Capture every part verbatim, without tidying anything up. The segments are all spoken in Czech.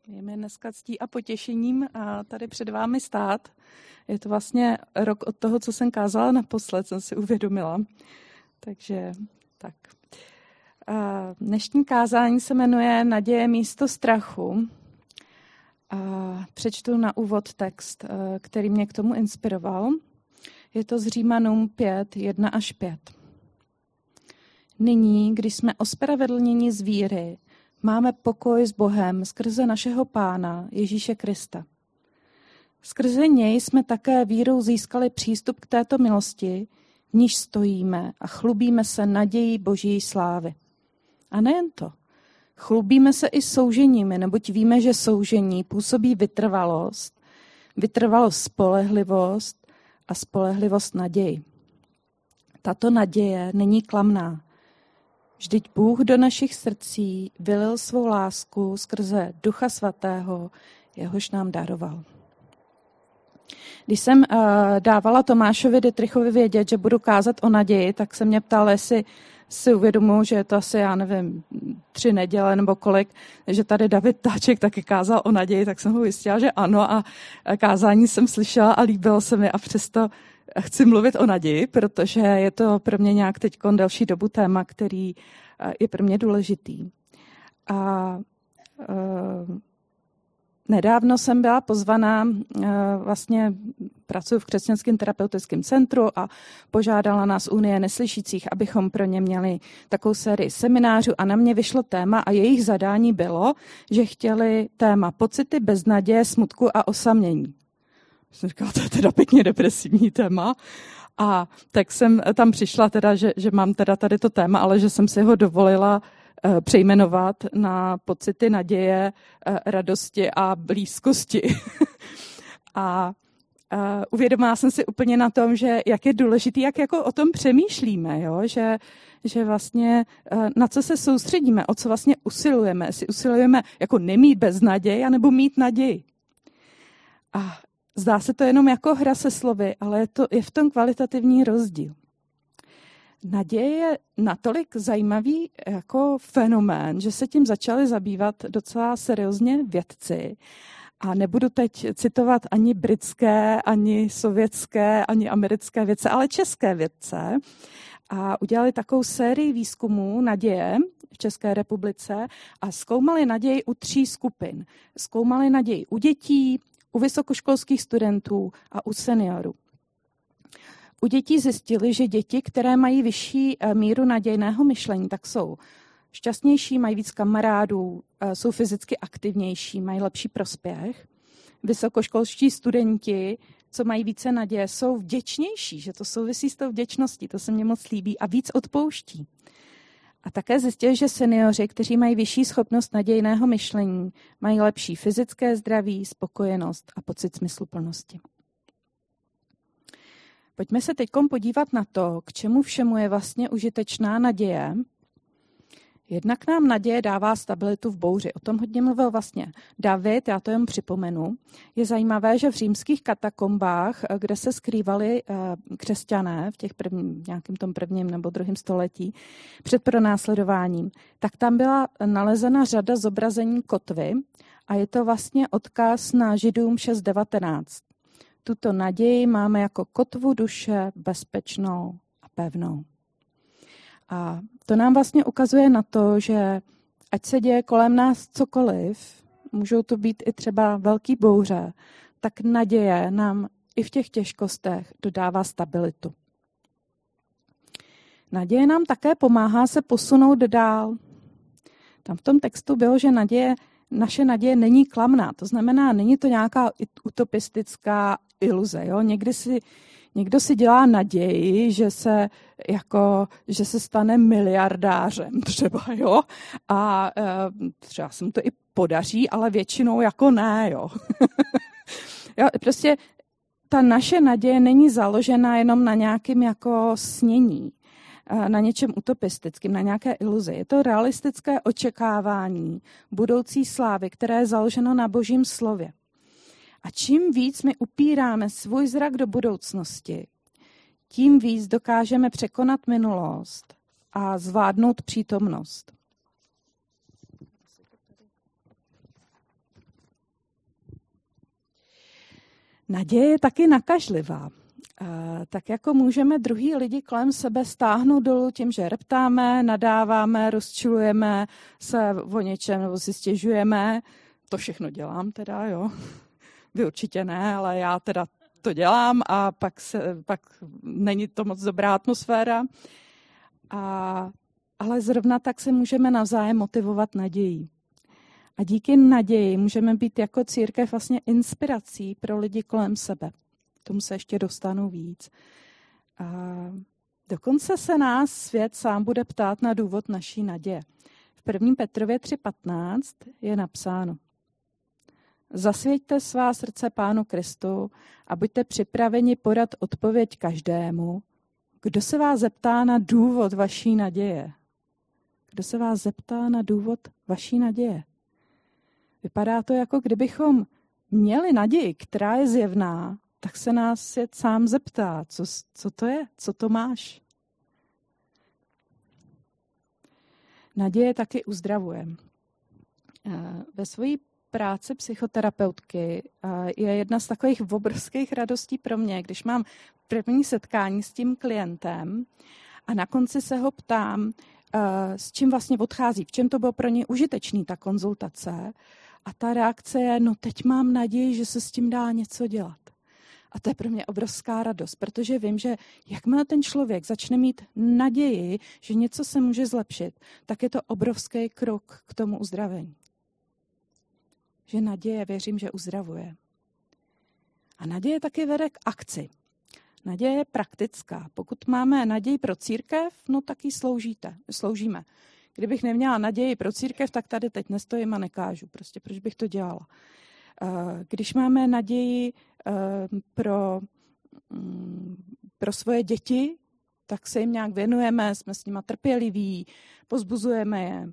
Je mi dneska ctí a potěšením a tady před vámi stát. Je to vlastně rok od toho, co jsem kázala naposled, jsem si uvědomila. Takže tak. A dnešní kázání se jmenuje Naděje místo strachu. A přečtu na úvod text, který mě k tomu inspiroval. Je to z Římanům pět, jedna až pět. Nyní, když jsme ospravedlněni z víry, máme pokoj s Bohem skrze našeho Pána Ježíše Krista. Skrze něj jsme také vírou získali přístup k této milosti, v níž stojíme a chlubíme se nadějí Boží slávy. A nejen to. Chlubíme se i souženími, neboť víme, že soužení působí vytrvalost, vytrvalost spolehlivost a spolehlivost naději. Tato naděje není klamná. Vždyť Bůh do našich srdcí vylil svou lásku skrze Ducha Svatého, jehož nám daroval. Když jsem uh, dávala Tomášovi Dittrichovi vědět, že budu kázat o naději, tak se mě ptal, jestli si uvědomuji, že je to asi, já nevím, tři neděle nebo kolik, že tady David Táček taky kázal o naději, tak jsem ho ujistila, že ano a kázání jsem slyšela a líbilo se mi a přesto chci mluvit o naději, protože je to pro mě nějak teď delší dobu téma, který je pro mě důležitý. A uh, nedávno jsem byla pozvaná, uh, vlastně pracuji v křesťanském terapeutickém centru a požádala nás Unie neslyšících, abychom pro ně měli takovou sérii seminářů a na mě vyšlo téma a jejich zadání bylo, že chtěli téma pocity beznaděje, smutku a osamění. Jsem říkala, to je teda pěkně depresivní téma. A tak jsem tam přišla, teda, že, že mám teda tady to téma, ale že jsem si ho dovolila uh, přejmenovat na pocity naděje, uh, radosti a blízkosti. a uh, uvědomila jsem si úplně na tom, že jak je důležitý, jak jako o tom přemýšlíme, jo? Že, že vlastně uh, na co se soustředíme, o co vlastně usilujeme. Jestli usilujeme jako nemít beznaděj, anebo mít naději. A zdá se to jenom jako hra se slovy, ale je, to, je v tom kvalitativní rozdíl. Naděje je natolik zajímavý jako fenomén, že se tím začali zabývat docela seriózně vědci. A nebudu teď citovat ani britské, ani sovětské, ani americké vědce, ale české vědce. A udělali takovou sérii výzkumů naděje v České republice a zkoumali naději u tří skupin. Zkoumali naději u dětí, u vysokoškolských studentů a u seniorů. U dětí zjistili, že děti, které mají vyšší míru nadějného myšlení, tak jsou šťastnější, mají víc kamarádů, jsou fyzicky aktivnější, mají lepší prospěch. Vysokoškolští studenti, co mají více naděje, jsou vděčnější, že to souvisí s tou vděčností, to se mně moc líbí, a víc odpouští. A také zjistili, že seniori, kteří mají vyšší schopnost nadějného myšlení, mají lepší fyzické zdraví, spokojenost a pocit smysluplnosti. Pojďme se teď podívat na to, k čemu všemu je vlastně užitečná naděje. Jednak nám naděje dává stabilitu v bouři. O tom hodně mluvil vlastně David, já to jen připomenu. Je zajímavé, že v římských katakombách, kde se skrývali křesťané v těch prvním, nějakým tom prvním nebo druhém století před pronásledováním, tak tam byla nalezena řada zobrazení kotvy a je to vlastně odkaz na Židům šest devatenáct. Tuto naději máme jako kotvu duše bezpečnou a pevnou. A to nám vlastně ukazuje na to, že ať se děje kolem nás cokoliv, můžou to být i třeba velký bouře, tak naděje nám i v těch těžkostech dodává stabilitu. Naděje nám také pomáhá se posunout dál. Tam v tom textu bylo, že naděje, naše naděje není klamná, to znamená, není to nějaká utopistická iluze. Jo? Někdy si Někdo si dělá naději, že se, jako, že se stane miliardářem třeba, jo, a e, třeba se mu to i podaří, ale většinou jako ne, jo. jo. Prostě ta naše naděje není založena jenom na nějakém jako snění, na něčem utopistickém, na nějaké iluzi. Je to realistické očekávání budoucí slávy, které je založeno na Božím slově. A čím víc my upíráme svůj zrak do budoucnosti, tím víc dokážeme překonat minulost a zvládnout přítomnost. Naděje je taky nakažlivá. Tak jako můžeme druhý lidi kolem sebe stáhnout dolů tím, že reptáme, nadáváme, rozčilujeme se o něčem nebo si stěžujeme. To všechno dělám teda, jo. Vy určitě ne, ale já teda to dělám a pak, se, pak není to moc dobrá atmosféra. A, ale zrovna tak se můžeme navzájem motivovat nadějí. A díky naději můžeme být jako církev vlastně inspirací pro lidi kolem sebe. K tomu se ještě dostanu víc. A dokonce se nás svět sám bude ptát na důvod naší naděje. V první Petrově tři patnáct je napsáno: Zasvěťte svá srdce Pánu Kristu a buďte připraveni podat odpověď každému, kdo se vás zeptá na důvod vaší naděje. Kdo se vás zeptá na důvod vaší naděje. Vypadá to, jako kdybychom měli naději, která je zjevná, tak se nás svět sám zeptá, co, co to je, co to máš. Naděje taky uzdravuje. Ve své práci psychoterapeutky je jedna z takových obrovských radostí pro mě, když mám první setkání s tím klientem a na konci se ho ptám, s čím vlastně odchází, v čem to bylo pro něj užitečný, ta konzultace. A ta reakce je, no teď mám naději, že se s tím dá něco dělat. A to je pro mě obrovská radost, protože vím, že jakmile ten člověk začne mít naději, že něco se může zlepšit, tak je to obrovský krok k tomu uzdravení. Že naděje, věřím, že uzdravuje. A naděje taky vede k akci. Naděje je praktická. Pokud máme naději pro církev, no tak ji sloužíte, sloužíme. Kdybych neměla naději pro církev, tak tady teď nestojím a nekážu. Prostě proč bych to dělala? Když máme naději pro, pro svoje děti, tak se jim nějak věnujeme, jsme s nima trpěliví, pozbuzujeme je.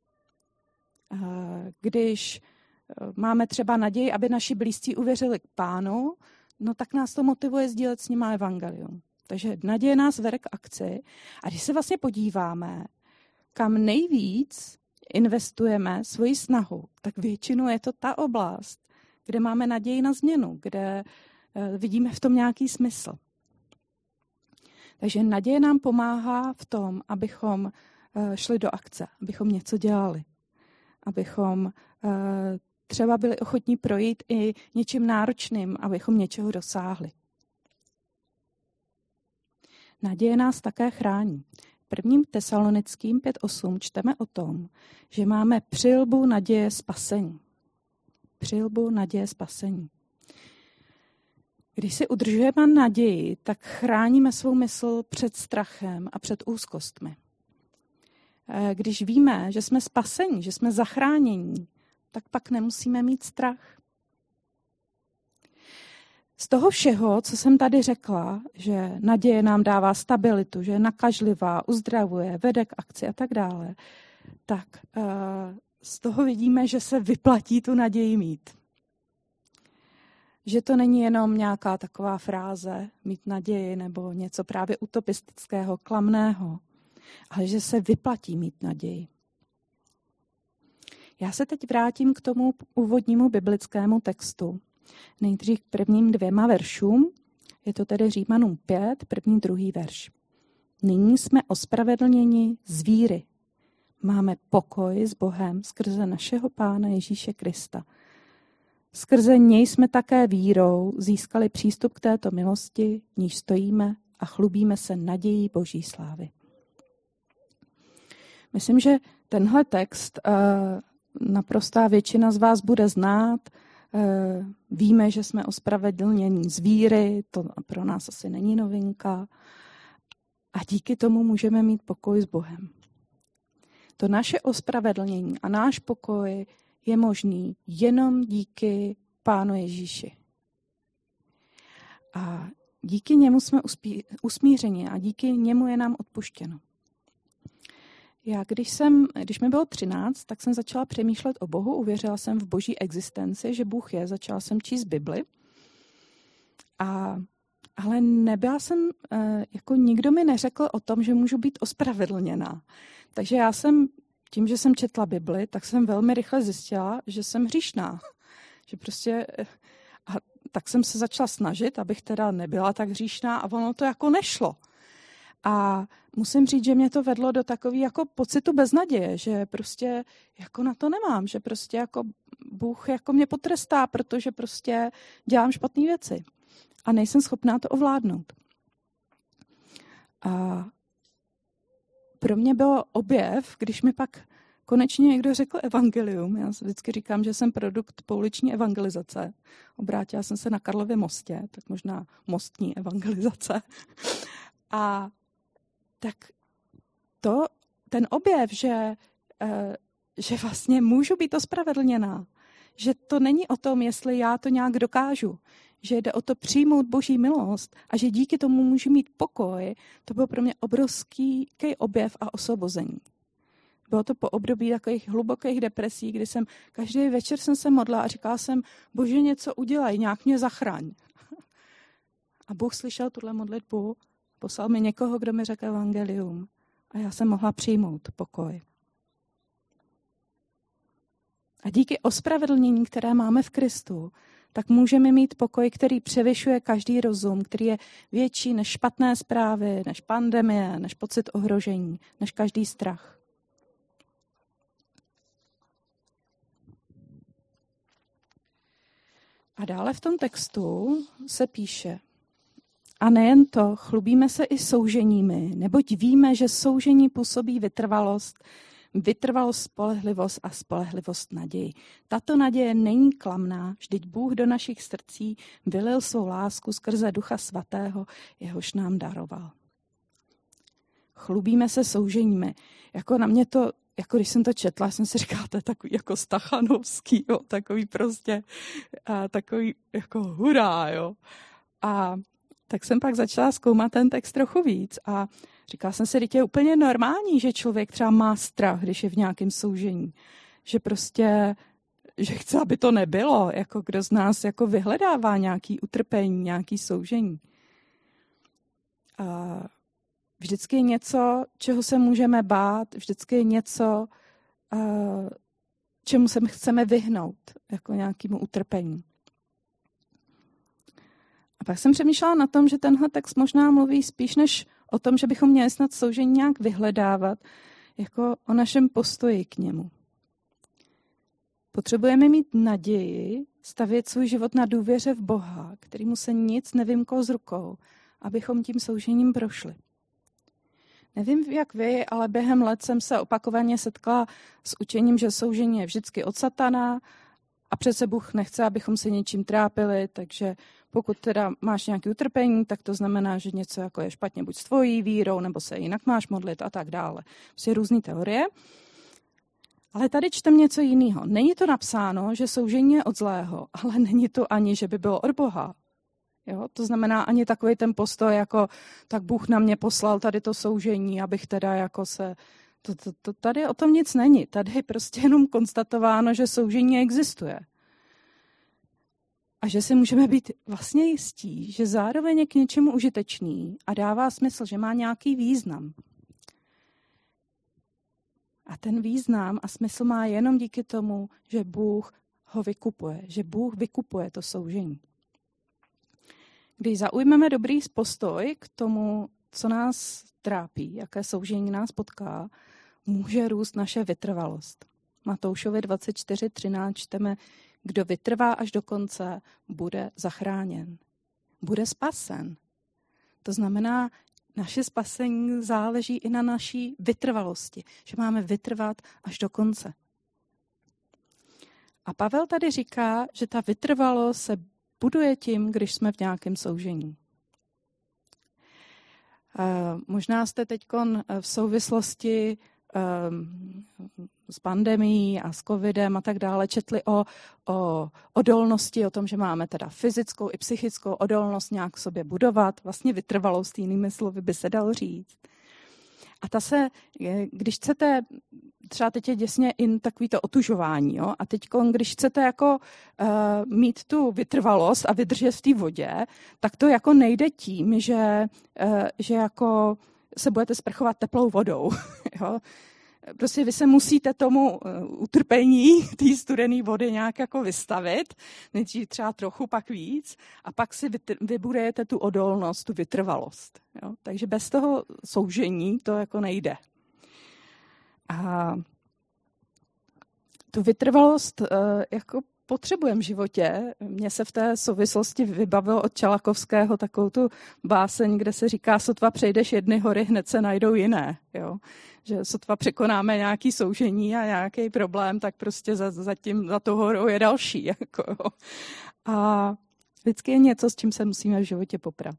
Když máme třeba naději, aby naši blízcí uvěřili k Pánu, no tak nás to motivuje sdílet s nima evangelium. Takže naděje nás vede k akci. A když se vlastně podíváme, kam nejvíc investujeme svoji snahu, tak většinou je to ta oblast, kde máme naději na změnu, kde vidíme v tom nějaký smysl. Takže naděje nám pomáhá v tom, abychom šli do akce, abychom něco dělali, abychom třeba byli ochotní projít i něčím náročným, abychom něčeho dosáhli. Naděje nás také chrání. Prvním Tesalonickým pět osm čteme o tom, že máme přilbu naděje spasení. Přilbu naděje spasení. Když si udržujeme naději, tak chráníme svou mysl před strachem a před úzkostmi. Když víme, že jsme spasení, že jsme zachránění, tak pak nemusíme mít strach. Z toho všeho, co jsem tady řekla, že naděje nám dává stabilitu, že je nakažlivá, uzdravuje, vede k akci a tak dále, tak uh, z toho vidíme, že se vyplatí tu naději mít. Že to není jenom nějaká taková fráze, mít naději nebo něco právě utopistického, klamného, ale že se vyplatí mít naději. Já se teď vrátím k tomu úvodnímu biblickému textu. Nejdřív k prvním dvěma veršům. Je to tedy Římanům pět, první, druhý verš. Nyní jsme ospravedlněni z víry. Máme pokoj s Bohem skrze našeho Pána Ježíše Krista. Skrze něj jsme také vírou získali přístup k této milosti, v níž stojíme a chlubíme se nadějí Boží slávy. Myslím, že tenhle text uh, naprostá většina z vás bude znát. Uh, víme, že jsme ospravedlněni z víry, to pro nás asi není novinka. A díky tomu můžeme mít pokoj s Bohem. To naše ospravedlnění a náš pokoj je možný jenom díky Pánu Ježíši. A díky němu jsme uspí, usmířeni a díky němu je nám odpuštěno. Já, když, jsem, když mi bylo třináct, tak jsem začala přemýšlet o Bohu, uvěřila jsem v boží existenci, že Bůh je, začala jsem číst Bibli. A, ale nebyla jsem, jako nikdo mi neřekl o tom, že můžu být ospravedlněná. Takže já jsem, tím, že jsem četla Bibli, tak jsem velmi rychle zjistila, že jsem hříšná. Že prostě, a tak jsem se začala snažit, abych teda nebyla tak hříšná a ono to jako nešlo. A musím říct, že mě to vedlo do takový jako pocitu beznaděje, že prostě jako na to nemám, že prostě jako Bůh jako mě potrestá, protože prostě dělám špatné věci a nejsem schopná to ovládnout. A pro mě bylo objev, když mi pak konečně někdo řekl evangelium. Já vždycky říkám, že jsem produkt pouliční evangelizace. Obrátila jsem se na Karlově mostě, tak možná mostní evangelizace. A tak to, ten objev, že, že vlastně můžu být ospravedlněná, že to není o tom, jestli já to nějak dokážu, že jde o to přijmout Boží milost a že díky tomu můžu mít pokoj, to byl pro mě obrovský objev a osvobození. Bylo to po období takových hlubokých depresí, kdy jsem každý večer jsem se modlila a říkala jsem, Bože, něco udělej, nějak mě zachraň. A Bůh slyšel tuhle modlitbu, poslal mi někoho, kdo mi řekl evangelium a já jsem mohla přijmout pokoj. A díky ospravedlnění, které máme v Kristu, tak můžeme mít pokoj, který převyšuje každý rozum, který je větší než špatné zprávy, než pandemie, než pocit ohrožení, než každý strach. A dále v tom textu se píše, a nejen to, chlubíme se i souženími, neboť víme, že soužení působí vytrvalost, vytrvalost, spolehlivost a spolehlivost naději. Tato naděje není klamná, vždyť Bůh do našich srdcí vylil svou lásku skrze Ducha Svatého, jehož nám daroval. Chlubíme se souženími. Jako na mě to, jako když jsem to četla, jsem si říkala, to je takový jako stachanovský, jo, takový prostě, a takový jako hurá, jo. A tak jsem pak začala zkoumat ten text trochu víc a říkala jsem si, že je úplně normální, že člověk třeba má strach, když je v nějakém soužení. Že prostě, že chce, aby to nebylo, jako kdo z nás jako vyhledává nějaký utrpení, nějaký soužení. A vždycky je něco, čeho se můžeme bát, vždycky je něco, čemu se chceme vyhnout, jako nějakému utrpení. A pak jsem přemýšlela na tom, že tenhle text možná mluví spíš než o tom, že bychom měli snad soužení nějak vyhledávat, jako o našem postoji k němu. Potřebujeme mít naději, stavět svůj život na důvěře v Boha, kterému se nic nevymklo z rukou, abychom tím soužením prošli. Nevím, jak vy, ale během let jsem se opakovaně setkala s učením, že soužení je vždycky od satana a přece Bůh nechce, abychom se něčím trápili, takže pokud teda máš nějaké utrpení, tak to znamená, že něco jako je špatně buď s tvojí vírou, nebo se jinak máš modlit a tak dále. Prostě různé teorie. Ale tady čtem něco jiného. Není to napsáno, že soužení je od zlého, ale není to ani, že by bylo od Boha. Jo? To znamená ani takový ten postoj, jako tak Bůh na mě poslal tady to soužení, abych teda jako se... To, to, to, tady o tom nic není. Tady je prostě jenom konstatováno, že soužení existuje. A že si můžeme být vlastně jistí, že zároveň je k něčemu užitečný a dává smysl, že má nějaký význam. A ten význam a smysl má jenom díky tomu, že Bůh ho vykupuje, že Bůh vykupuje to soužení. Když zaujmeme dobrý postoj k tomu, co nás trápí, jaké soužení nás potká, může růst naše vytrvalost. Matoušovi dvacet čtyři třináct čteme, kdo vytrvá až do konce, bude zachráněn. Bude spasen. To znamená, naše spasení záleží i na naší vytrvalosti, že máme vytrvat až do konce. A Pavel tady říká, že ta vytrvalost se buduje tím, když jsme v nějakém soužení. Možná jste teď v souvislosti s pandemií a s covidem a tak dále četli o, o odolnosti, o tom, že máme teda fyzickou i psychickou odolnost nějak sobě budovat, vlastně vytrvalost, jinými slovy by se dalo říct. A ta se, když chcete, třeba teď je děsně in takový to otužování, jo? A teď, když chcete jako uh, mít tu vytrvalost a vydržet v té vodě, tak to jako nejde tím, že, uh, že jako se budete sprchovat teplou vodou, jo? Prostě vy se musíte tomu utrpení té studené vody nějak jako vystavit, nejdřív třeba trochu, pak víc, a pak si vybudujete tu odolnost, tu vytrvalost. Jo? Takže bez toho soužení to jako nejde. A tu vytrvalost jako potřebujeme v životě. Mně se v té souvislosti vybavilo od Čalakovského takovou tu báseň, kde se říká, sotva přejdeš jedny hory, hned se najdou jiné. Jo? Že sotva překonáme nějaký soužení a nějaký problém, tak prostě za, za, tím, za tou horou je další. Jako, jo. A vždycky je něco, s čím se musíme v životě poprat.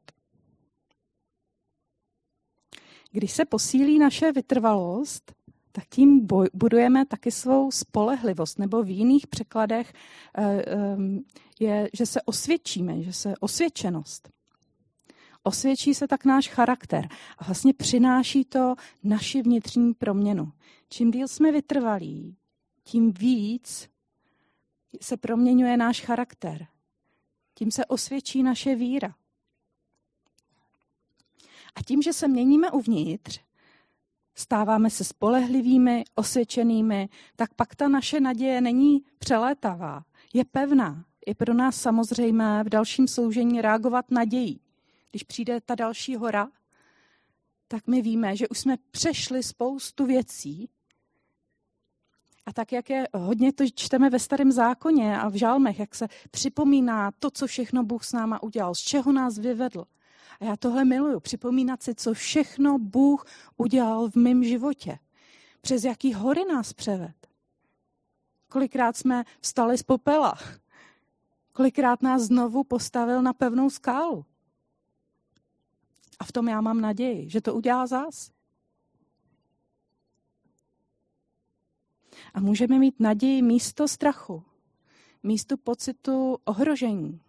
Když se posílí naše vytrvalost, tak tím budujeme taky svou spolehlivost, nebo v jiných překladech je, že se osvědčíme, že se osvědčenost. Osvědčí se tak náš charakter a vlastně přináší to naši vnitřní proměnu. Čím díl jsme vytrvalí, tím víc se proměňuje náš charakter. Tím se osvědčí naše víra. A tím, že se měníme uvnitř, stáváme se spolehlivými, osvědčenými, tak pak ta naše naděje není přelétavá, je pevná. Je pro nás samozřejmé v dalším soužení reagovat nadějí. Když přijde ta další hora, tak my víme, že už jsme přešli spoustu věcí. A tak, jak je hodně to čteme ve Starém zákoně a v žalmech, jak se připomíná to, co všechno Bůh s náma udělal, z čeho nás vyvedl. A já tohle miluju, připomínat si, co všechno Bůh udělal v mém životě. Přes jaký hory nás převed. Kolikrát jsme vstali z popela. Kolikrát nás znovu postavil na pevnou skálu. A v tom já mám naději, že to udělá zás. A můžeme mít naději místo strachu, místo pocitu ohrožení.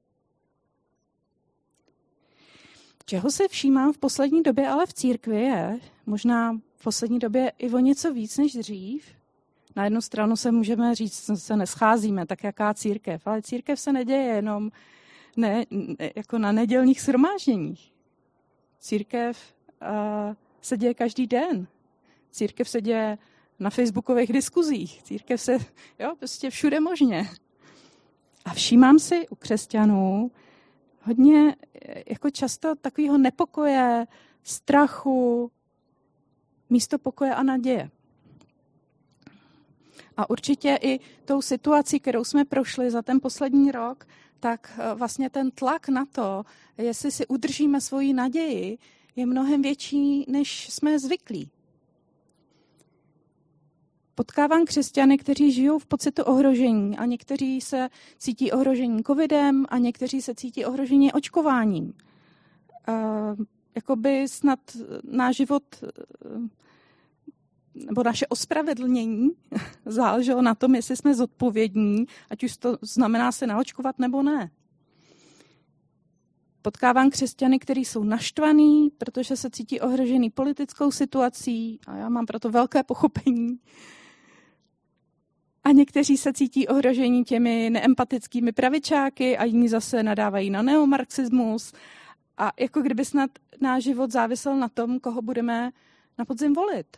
Čeho se všímám v poslední době, ale v církvi je, možná v poslední době i o něco víc než dřív. Na jednu stranu se můžeme říct, že se nescházíme, tak jaká církev. Ale církev se neděje jenom ne, jako na nedělních shromážděních. Církev uh, se děje každý den. Církev se děje na facebookových diskuzích. Církev se, jo, prostě všude možně. A všímám si u křesťanů hodně jako často takového nepokoje, strachu, místo pokoje a naděje. A určitě i tou situací, kterou jsme prošli za ten poslední rok, tak vlastně ten tlak na to, jestli si udržíme svoji naději, je mnohem větší, než jsme zvyklí. Potkávám křesťany, kteří žijou v pocitu ohrožení a někteří se cítí ohrožení covidem a někteří se cítí ohrožení očkováním. E, jakoby snad náš život nebo naše ospravedlnění záleželo na tom, jestli jsme zodpovědní, ať už to znamená se naočkovat nebo ne. Potkávám křesťany, kteří jsou naštvaní, protože se cítí ohrožený politickou situací a já mám proto velké pochopení. A někteří se cítí ohrožení těmi neempatickými pravičáky a jiní zase nadávají na neomarxismus. A jako kdyby snad náš život závisel na tom, koho budeme na podzim volit.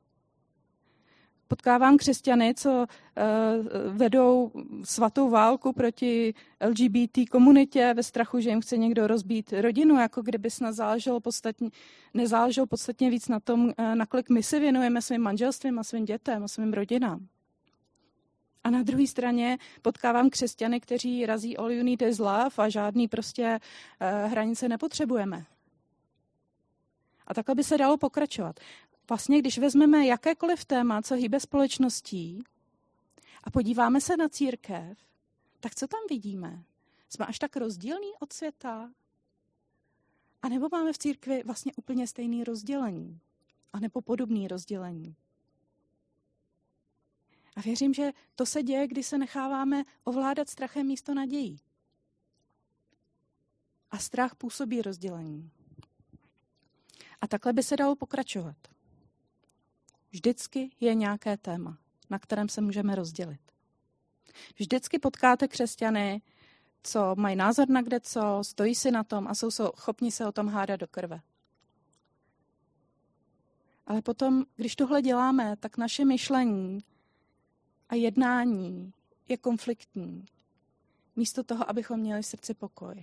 Potkávám křesťany, co uh, vedou svatou válku proti L G B T komunitě ve strachu, že jim chce někdo rozbít rodinu, jako kdyby snad záleželo podstatně, nezáleželo podstatně víc na tom, uh, nakolik my se věnujeme svým manželstvím a svým dětem a svým rodinám. A na druhé straně potkávám křesťany, kteří razí all you need is love a žádný prostě uh, hranice nepotřebujeme. A takhle by se dalo pokračovat. Vlastně, když vezmeme jakékoliv téma, co hýbe společností a podíváme se na církev, tak co tam vidíme? Jsme až tak rozdílní od světa? A nebo máme v církvi vlastně úplně stejné rozdělení? A nebo podobné rozdělení? A věřím, že to se děje, když se necháváme ovládat strachem místo nadějí. A strach působí rozdělení. A takhle by se dalo pokračovat. Vždycky je nějaké téma, na kterém se můžeme rozdělit. Vždycky potkáte křesťany, co mají názor na kdeco, stojí si na tom a jsou schopni se o tom hádat do krve. Ale potom, když tohle děláme, tak naše myšlení a jednání je konfliktní. Místo toho, abychom měli v srdci pokoj.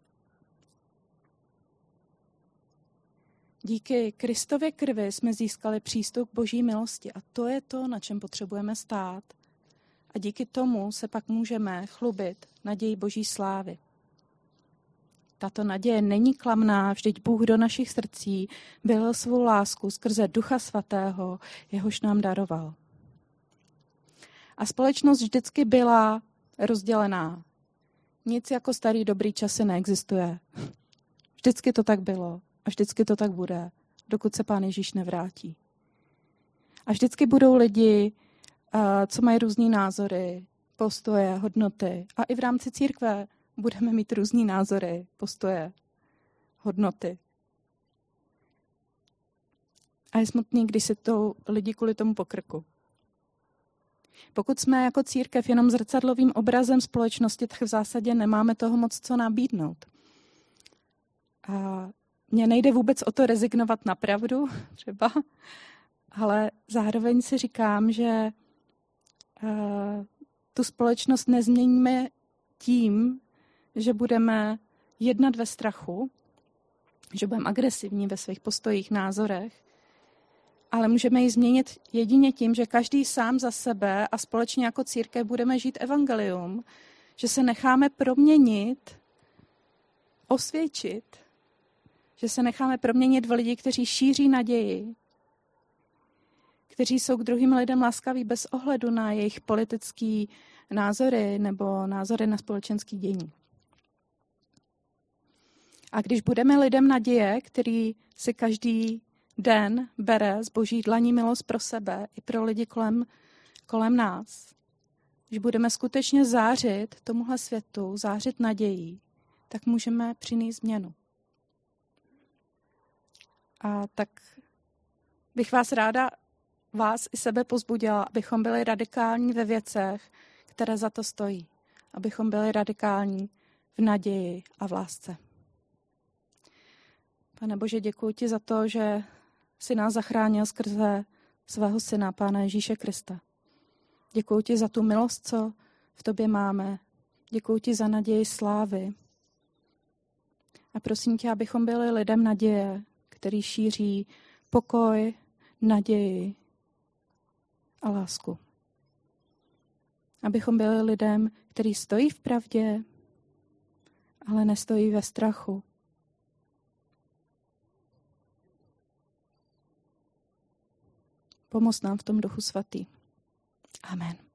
Díky Kristově krvi jsme získali přístup k Boží milosti a to je to, na čem potřebujeme stát. A díky tomu se pak můžeme chlubit naději Boží slávy. Tato naděje není klamná, vždyť Bůh do našich srdcí vylil svou lásku skrze Ducha Svatého, jehož nám daroval. A společnost vždycky byla rozdělená. Nic jako starý dobrý časy neexistuje. Vždycky to tak bylo a vždycky to tak bude, dokud se Pán Ježíš nevrátí. A vždycky budou lidi, co mají různý názory, postoje, hodnoty. A i v rámci církve budeme mít různý názory, postoje, hodnoty. A je smutný, když si to lidi kvůli tomu pokrku. Pokud jsme jako církev jenom zrcadlovým obrazem společnosti, tak v zásadě nemáme toho moc co nabídnout. A mně nejde vůbec o to rezignovat na pravdu, třeba, ale zároveň si říkám, že uh, tu společnost nezměníme tím, že budeme jednat ve strachu, že budeme agresivní ve svých postojích, názorech, ale můžeme ji změnit jedině tím, že každý sám za sebe a společně jako církev budeme žít evangelium, že se necháme proměnit, osvědčit, že se necháme proměnit v lidi, kteří šíří naději, kteří jsou k druhým lidem laskaví bez ohledu na jejich politické názory nebo názory na společenské dění. A když budeme lidem naděje, který si každý den bere z Boží dlaní milost pro sebe i pro lidi kolem, kolem nás, když budeme skutečně zářit tomuhle světu, zářit nadějí, tak můžeme přinést změnu. A tak bych vás ráda, vás i sebe pozbudila, abychom byli radikální ve věcech, které za to stojí. Abychom byli radikální v naději a v lásce. Pane Bože, děkuji ti za to, že jsi nás zachránil skrze svého syna, Pána Ježíše Krista. Děkuji ti za tu milost, co v tobě máme. Děkuji ti za naději slávy. A prosím tě, abychom byli lidem naděje, který šíří pokoj, naději a lásku. Abychom byli lidem, který stojí v pravdě, ale nestojí ve strachu. Pomoz nám v tom Duchu Svatý. Amen.